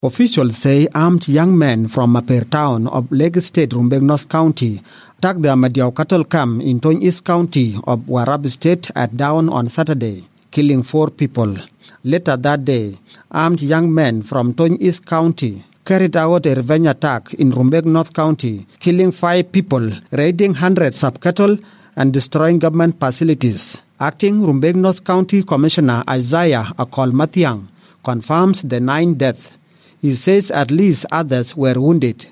Officials say armed young men from Maper town of Lake State, Rumbek North County, attacked the Madiao cattle camp in Tony East County of Warrab State at dawn on Saturday, killing 4 people. Later that day, armed young men from Tony East County carried out a revenge attack in Rumbek North County, killing 5 people, raiding hundreds of cattle, and destroying government facilities. Acting Rumbek North County Commissioner Isaiah Akol Mathiang confirms the 9 deaths. He says at least others were wounded.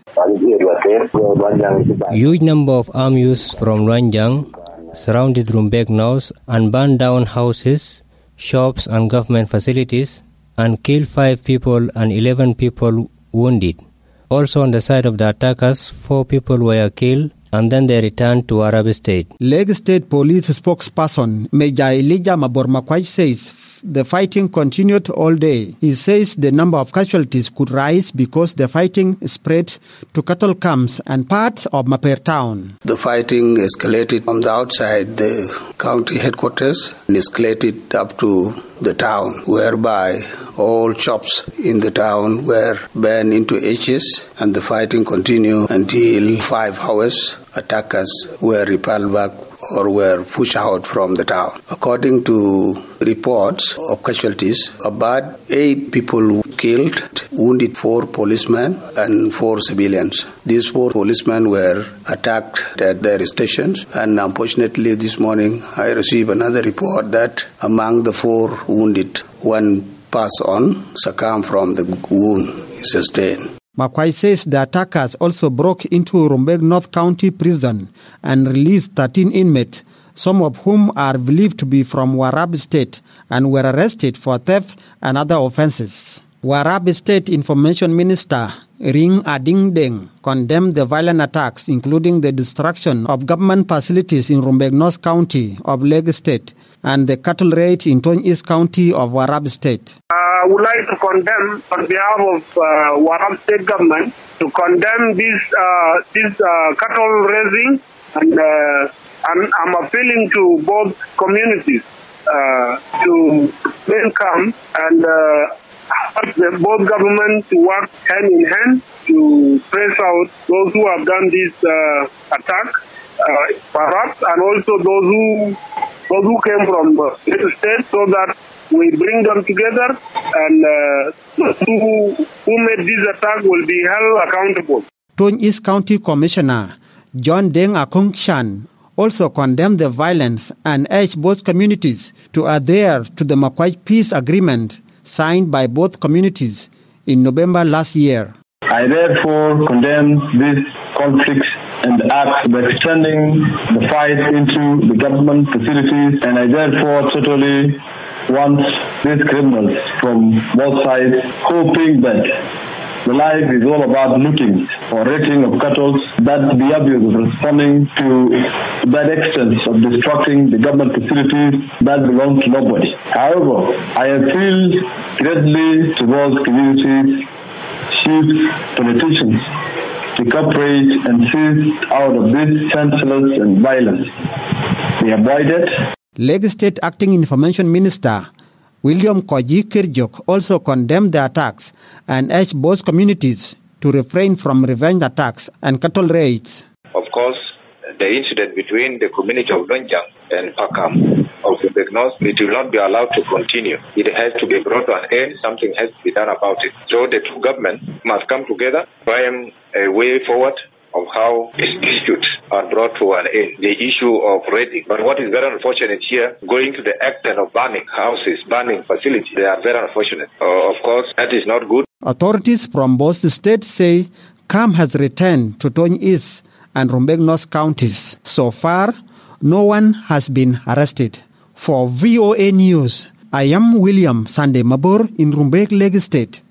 Huge number of armed youths from Ranjang surrounded Rumbek North and burned down houses, shops and government facilities and killed 5 people and 11 people wounded. Also on the side of the attackers, 4 people were killed and then they returned to Warrab State. Lake State Police spokesperson Major Elijah Mabor-Makwai says the fighting continued all day. He says the number of casualties could rise because the fighting spread to cattle camps and parts of Maper town. The fighting escalated from the outside the county headquarters and escalated up to the town, whereby all shops in the town were burned into ashes, and the fighting continued until 5 hours. Attackers were repelled back or were pushed out from the town. According to reports of casualties, about 8 people killed, wounded 4 policemen and 4 civilians. These 4 policemen were attacked at their stations, and unfortunately this morning I received another report that among the 4 wounded, 1 passed on, succumbed from the wound he sustained. Makwai says the attackers also broke into Rumbek North County Prison and released 13 inmates, some of whom are believed to be from Warrab State and were arrested for theft and other offenses. Warrab State Information Minister Ring Ading Deng condemned the violent attacks, including the destruction of government facilities in Rumbek North County of Lake State and the cattle raid in Tony East County of Warrab State. I would like to condemn, on behalf of Warrab State government, to condemn this cattle raising, and I'm appealing to both communities to come and ask both governments to work hand in hand to press out those who have done this attack, perhaps, and also those who came from the state, so that we bring them together, and who made this attack will be held accountable. Tony East County Commissioner John Deng Akong Shan also condemned the violence and urged both communities to adhere to the Makwai Peace Agreement signed by both communities in November last year. I therefore condemn this conflict and act of extending the fight into the government facilities, and I therefore totally want these criminals from both sides, hoping that the life is all about looting or raiding of cattle, that the abuse of responding to that extent of destructing the government facilities that belong to nobody. However, I appeal greatly to both communities, chiefs, politicians, to cooperate and cease out of this senseless and violence. Be avoided. Lake State Acting Information Minister William Koji Kirjok also condemned the attacks and urged both communities to refrain from revenge attacks and cattle raids. Of course, the incident between the community of Ranjang and Pakam of the North, it will not be allowed to continue. It has to be brought to an end. Something has to be done about it. So the two governments must come together, find a way forward of how disputes are brought to an end. The issue of raiding. But what is very unfortunate here, going to the extent of burning houses, burning facilities, they are very unfortunate. Of course, that is not good. Authorities from both states say calm has returned to Tony East and Rumbek North counties. So far, no one has been arrested. For VOA News, I am William Sunday Mabor in Rumbek, Lake State.